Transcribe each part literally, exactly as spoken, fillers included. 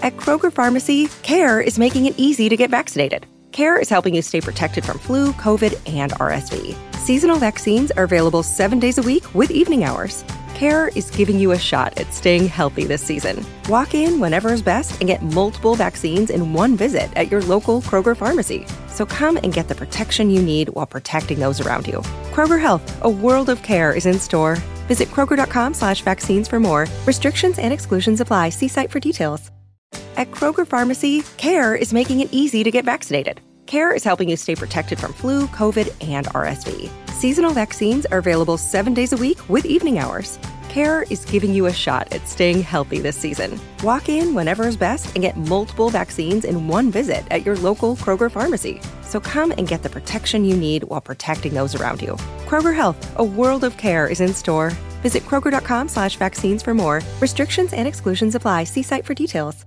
At Kroger Pharmacy, CARE is making it easy to get vaccinated. CARE is helping you stay protected from flu, COVID, and R S V. Seasonal vaccines are available seven days a week with evening hours. CARE is giving you a shot at staying healthy this season. Walk in whenever is best and get multiple vaccines in one visit at your local Kroger Pharmacy. So come and get the protection you need while protecting those around you. Kroger Health, a world of care is in store. Visit Kroger.com slash vaccines for more. Restrictions and exclusions apply. See site for details. At Kroger Pharmacy, CARE is making it easy to get vaccinated. CARE is helping you stay protected from flu, COVID, and R S V. Seasonal vaccines are available seven days a week with evening hours. CARE is giving you a shot at staying healthy this season. Walk in whenever is best and get multiple vaccines in one visit at your local Kroger Pharmacy. So come and get the protection you need while protecting those around you. Kroger Health, a world of care is in store. Visit Kroger.com slash vaccines for more. Restrictions and exclusions apply. See site for details.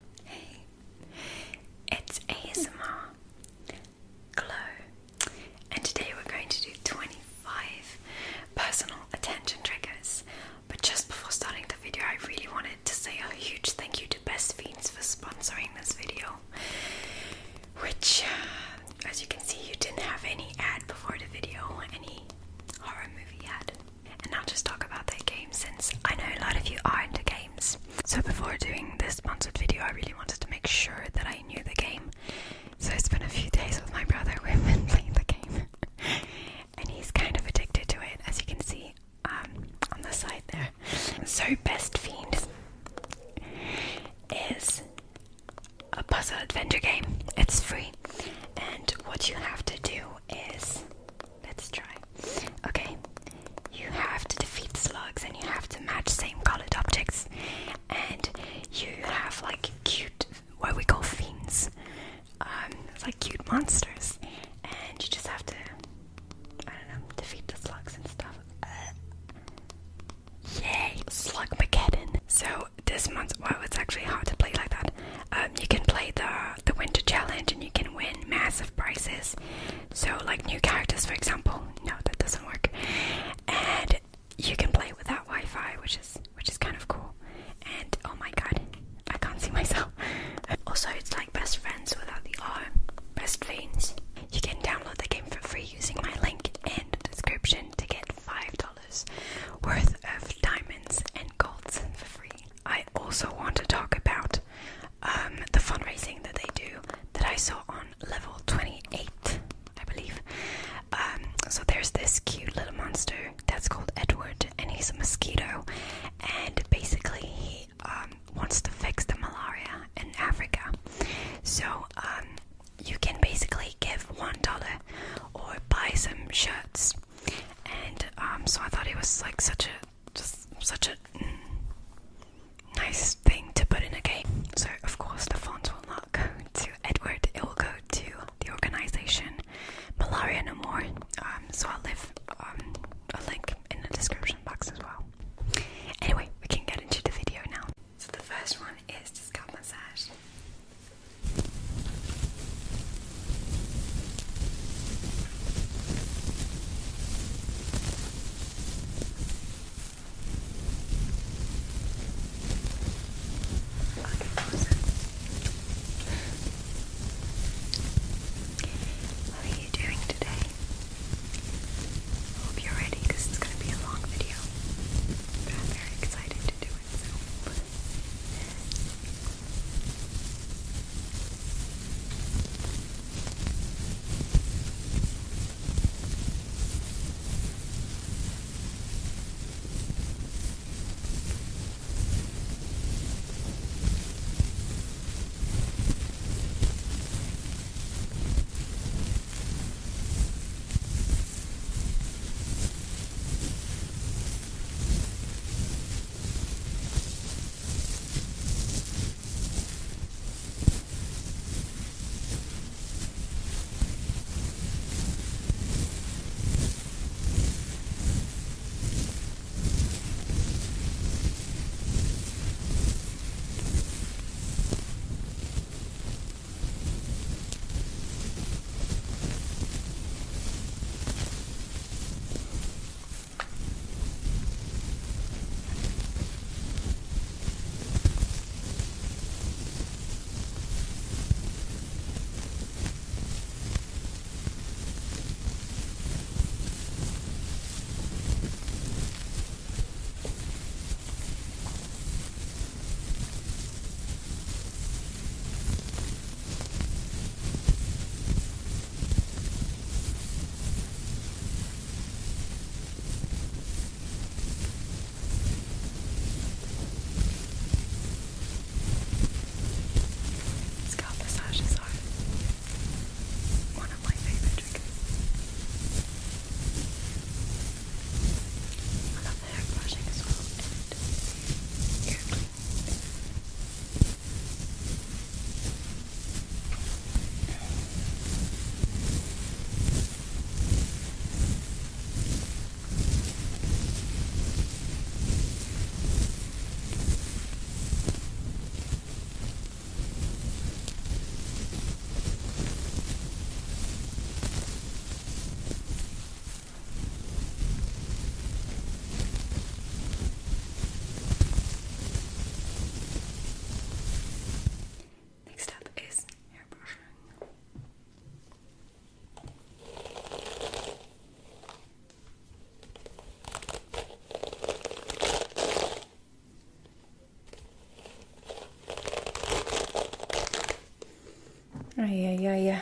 It's A S M R Glow, and today we're going to do twenty-five personal attention triggers. But just before starting the video, I really wanted to say a huge thank you to Best Fiends for sponsoring this video, which, uh, as you can see, you didn't have any ad before the video, any horror movie ad. And I'll just talk about their games, since I know a lot of you are into games. So before doing this sponsored video, I really wanted to make sure that I knew the game. So it's been a few days with my brother. We've been playing the game, and he's kind of addicted to it, as you can see um, on the side there. So Best Fiends is a puzzle adventure game. It's free, and what you have to do is, let's try. Okay, you have to defeat slugs, and you have to match same colored objects, and you have like cute, what we call fiends, um, like cute monsters, and you just have to, I don't know, defeat the slugs and stuff. Uh, yay, Slugmageddon. So this month, well, it's actually hard to play like that. Um, you can play the the winter challenge, and you can win massive prizes. So like new characters, for example. No, that doesn't work. And you can play without Wi-Fi, which is which is kind of cool. And oh my god, I can't see myself. Also, it's like best friends without the R. Best Fiends. Ay, ay, ay.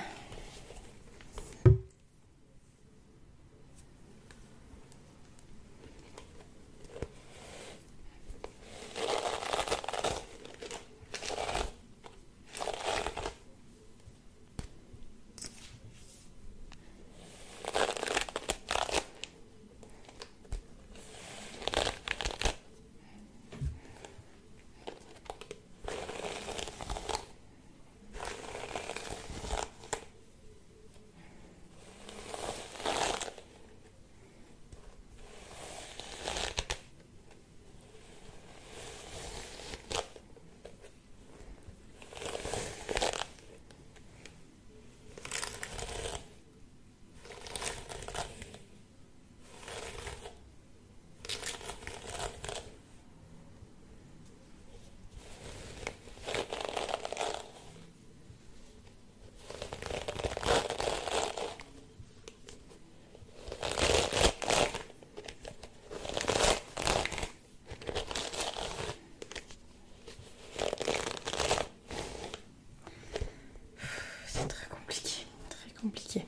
Compliqué.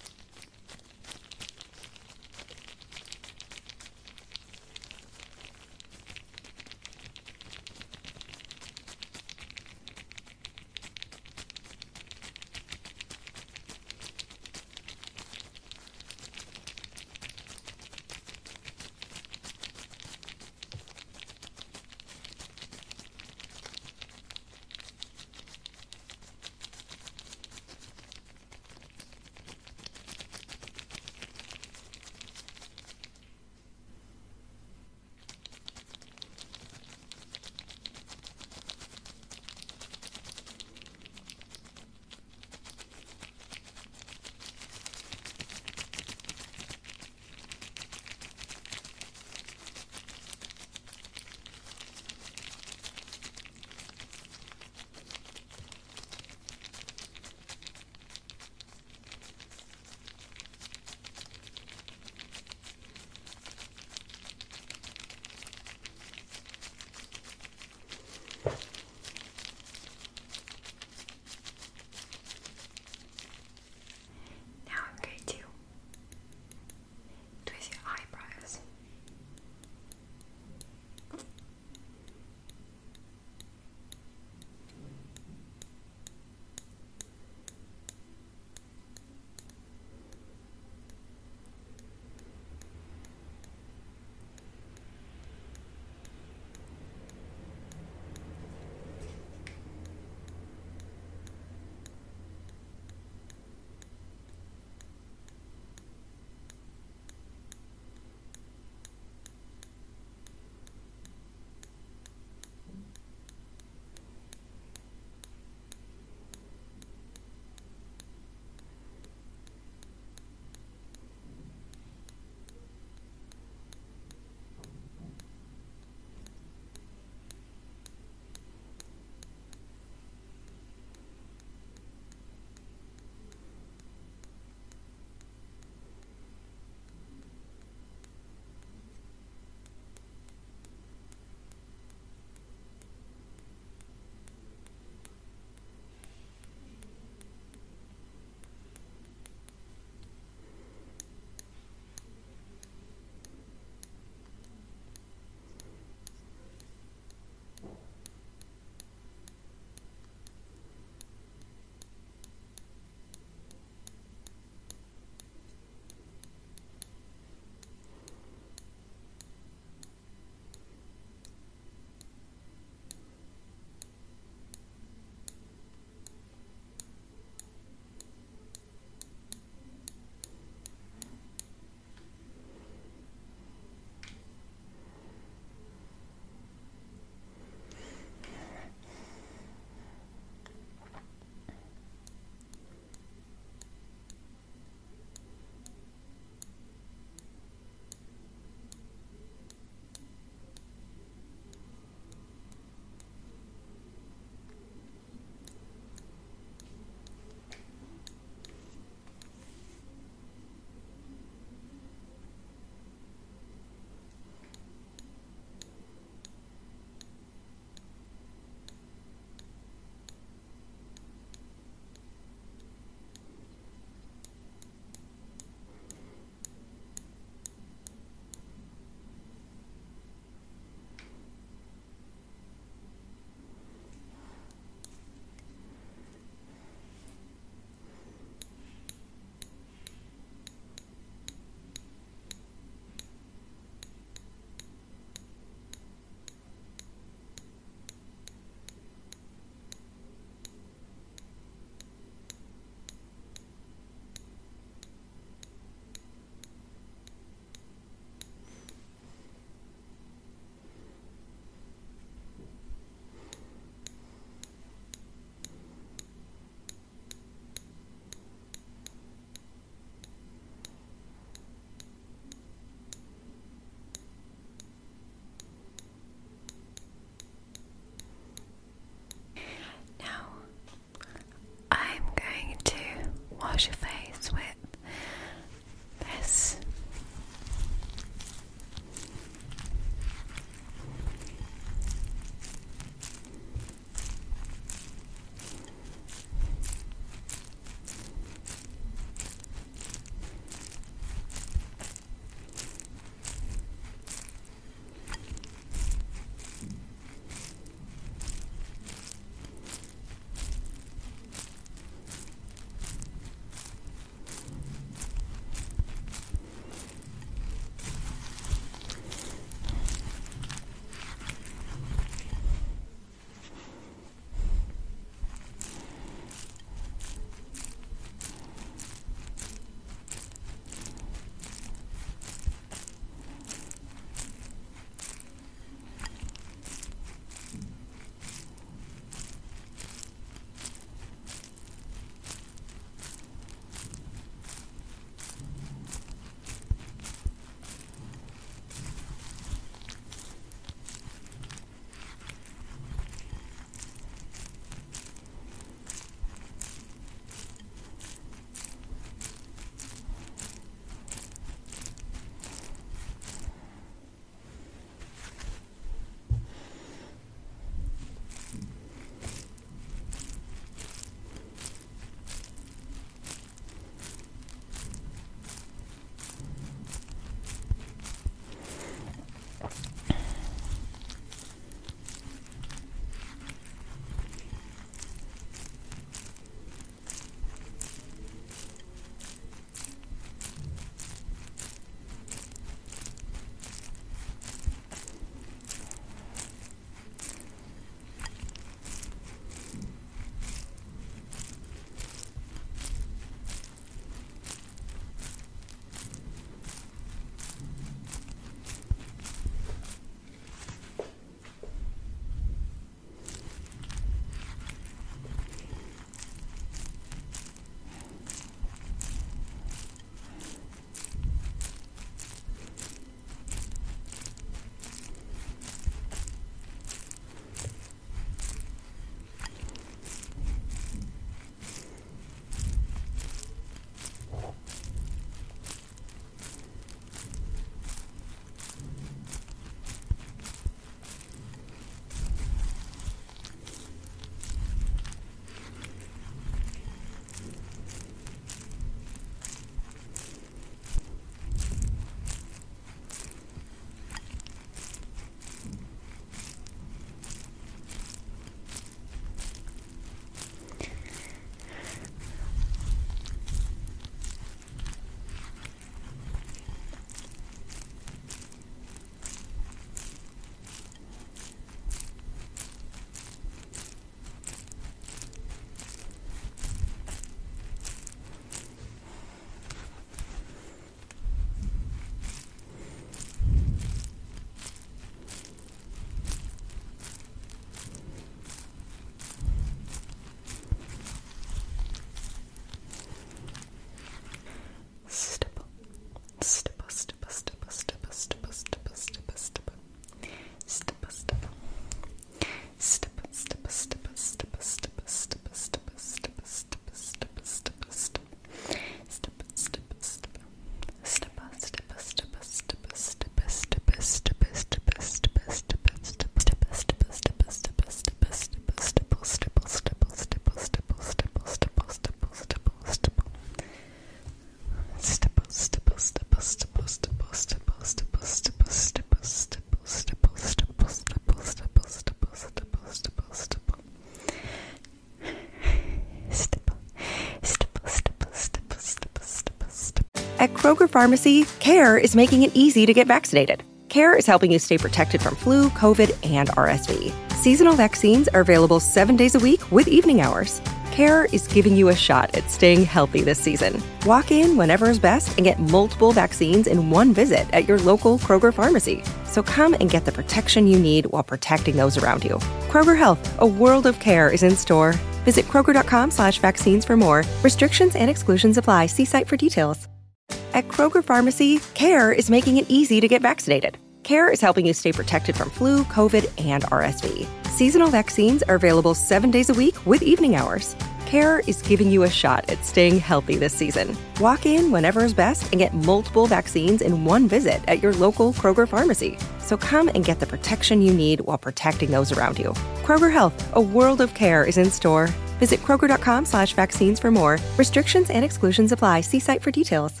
At Kroger Pharmacy, CARE is making it easy to get vaccinated. CARE is helping you stay protected from flu, COVID, and R S V. Seasonal vaccines are available seven days a week with evening hours. CARE is giving you a shot at staying healthy this season. Walk in whenever is best and get multiple vaccines in one visit at your local Kroger pharmacy. So come and get the protection you need while protecting those around you. Kroger Health, a world of care is in store. Visit Kroger.com slash vaccines for more. Restrictions and exclusions apply. See site for details. At Kroger Pharmacy, CARE is making it easy to get vaccinated. CARE is helping you stay protected from flu, COVID, and R S V. Seasonal vaccines are available seven days a week with evening hours. CARE is giving you a shot at staying healthy this season. Walk in whenever is best and get multiple vaccines in one visit at your local Kroger pharmacy. So come and get the protection you need while protecting those around you. Kroger Health, a world of care is in store. Visit Kroger.com slash vaccines for more. Restrictions and exclusions apply. See site for details.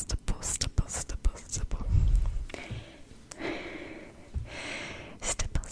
Stipple,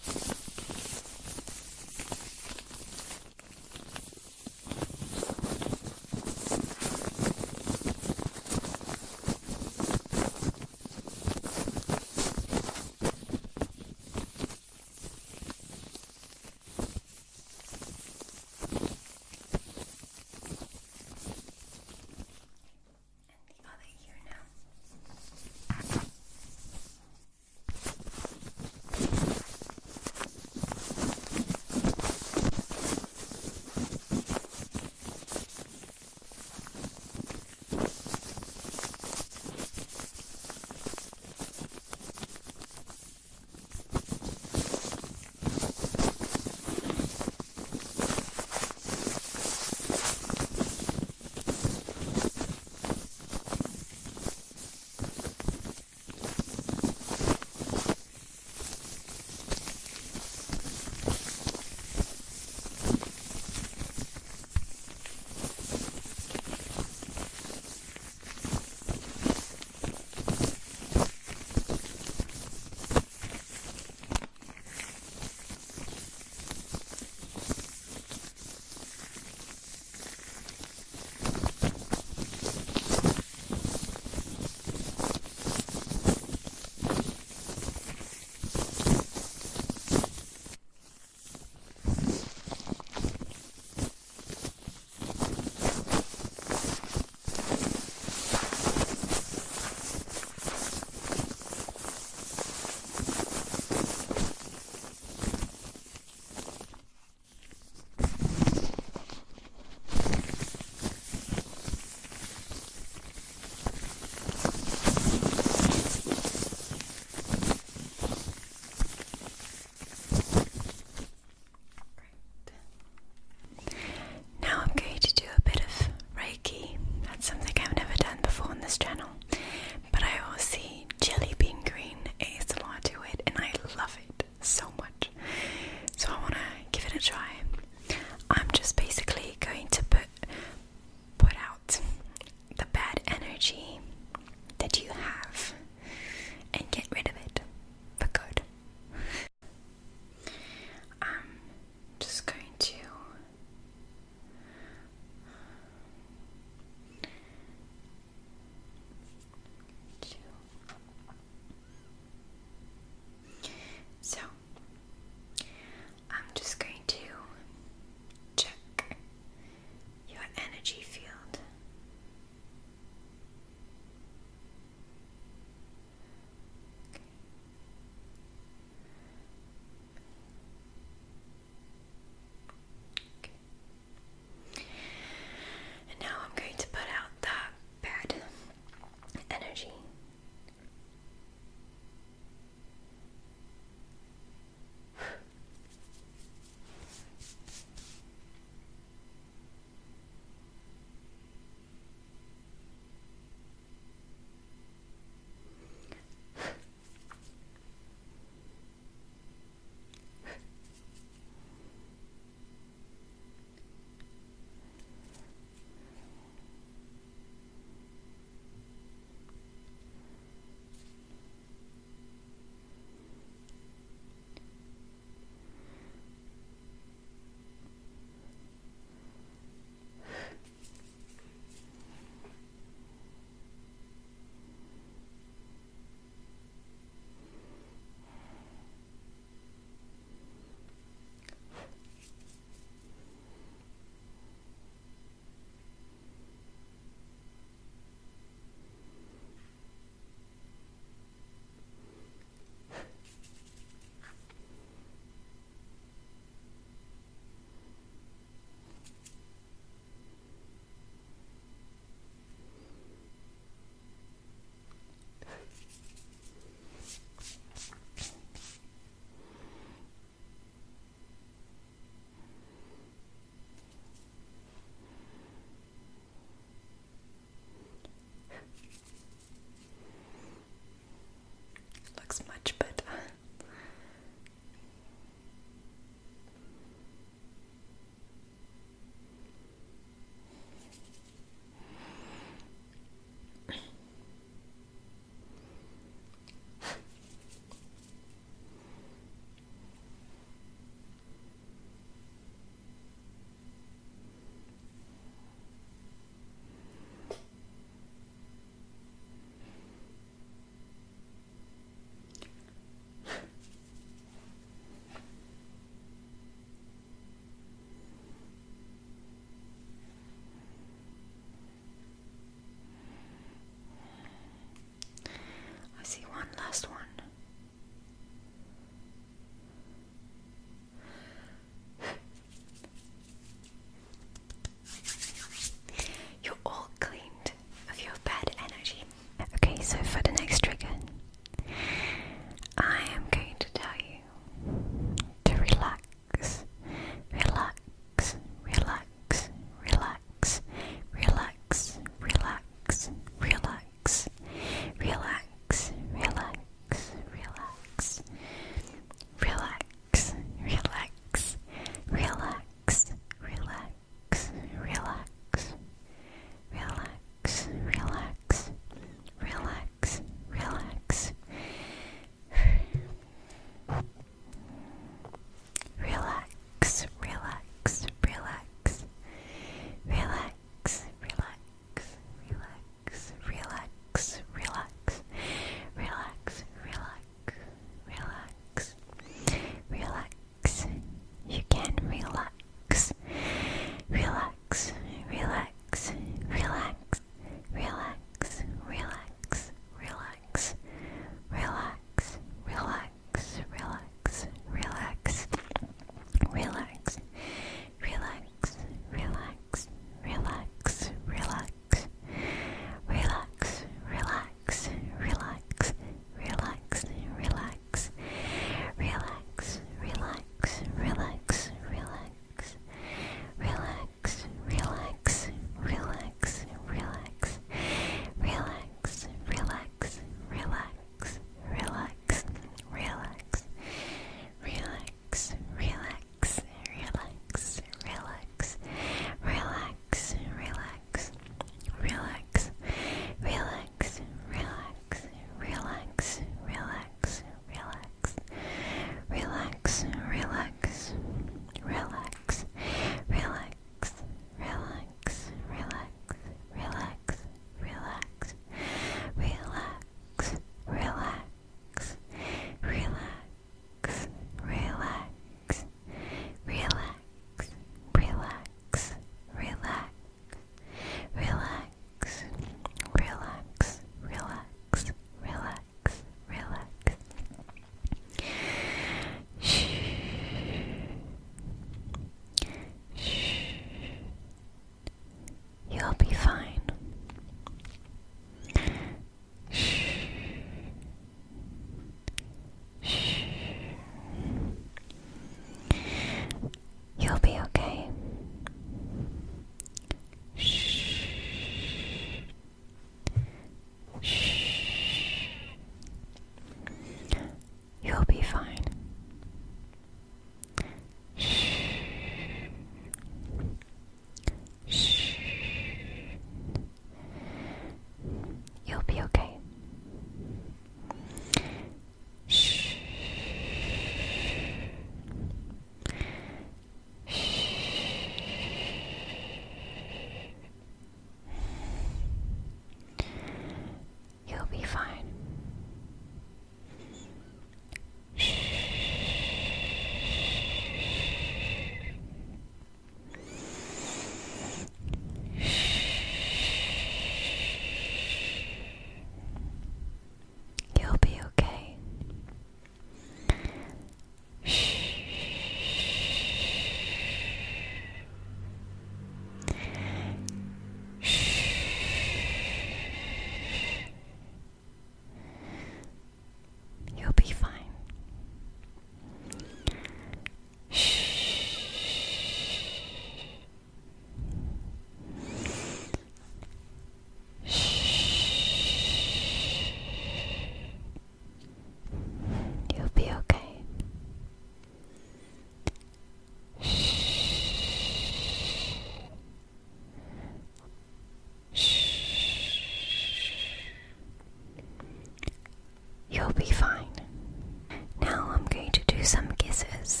some kisses.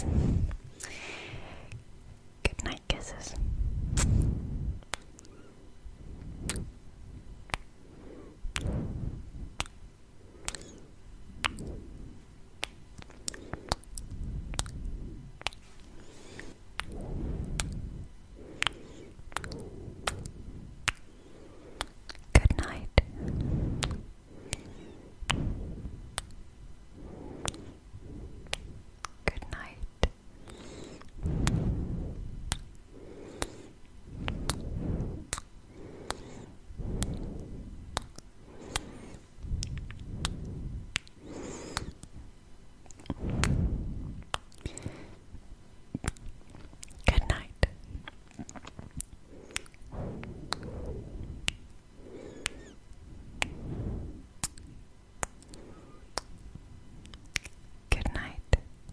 Good night kisses. Good night. Good night. Good night. Good night.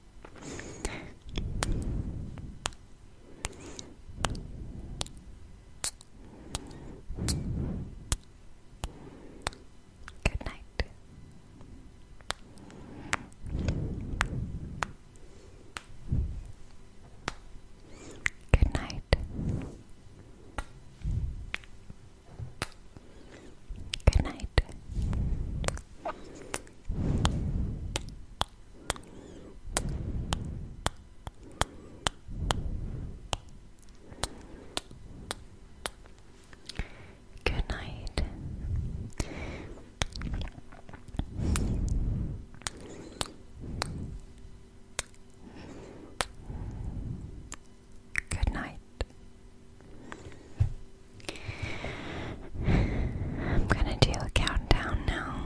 Good night. Good night. Good night. Good night. Good night. I'm gonna do a countdown now.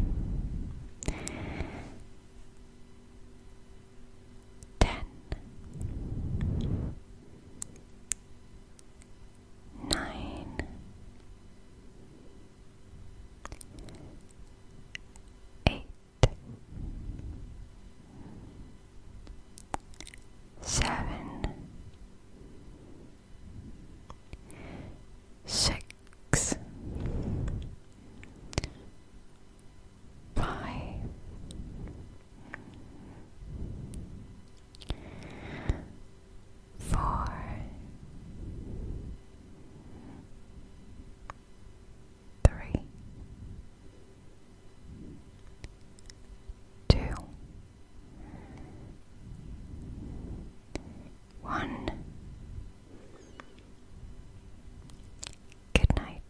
Ten, nine, eight, seven, six, five, four, three, two, one. Good night.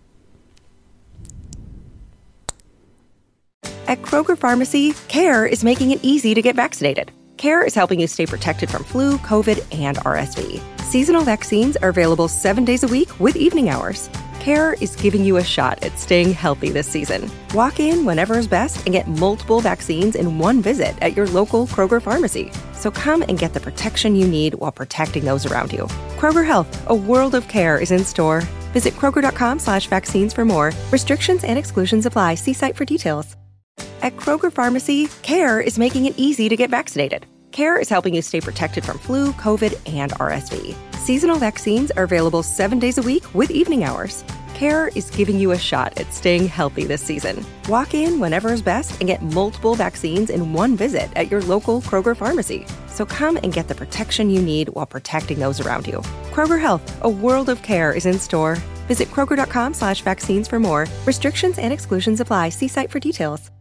At Kroger Pharmacy, CARE is making it easy to get vaccinated. CARE is helping you stay protected from flu, COVID, and R S V. Seasonal vaccines are available seven days a week with evening hours. CARE is giving you a shot at staying healthy this season. Walk in whenever is best and get multiple vaccines in one visit at your local Kroger Pharmacy. So come and get the protection you need while protecting those around you. Kroger Health, a world of care is in store. Visit Kroger.com slash vaccines for more. Restrictions and exclusions apply. See site for details. At Kroger Pharmacy, CARE is making it easy to get vaccinated. CARE is helping you stay protected from flu, COVID, and R S V. Seasonal vaccines are available seven days a week with evening hours. CARE is giving you a shot at staying healthy this season. Walk in whenever is best and get multiple vaccines in one visit at your local Kroger Pharmacy. So come and get the protection you need while protecting those around you. Kroger Health, a world of care is in store. Visit Kroger.com slash vaccines for more. Restrictions and exclusions apply. See site for details.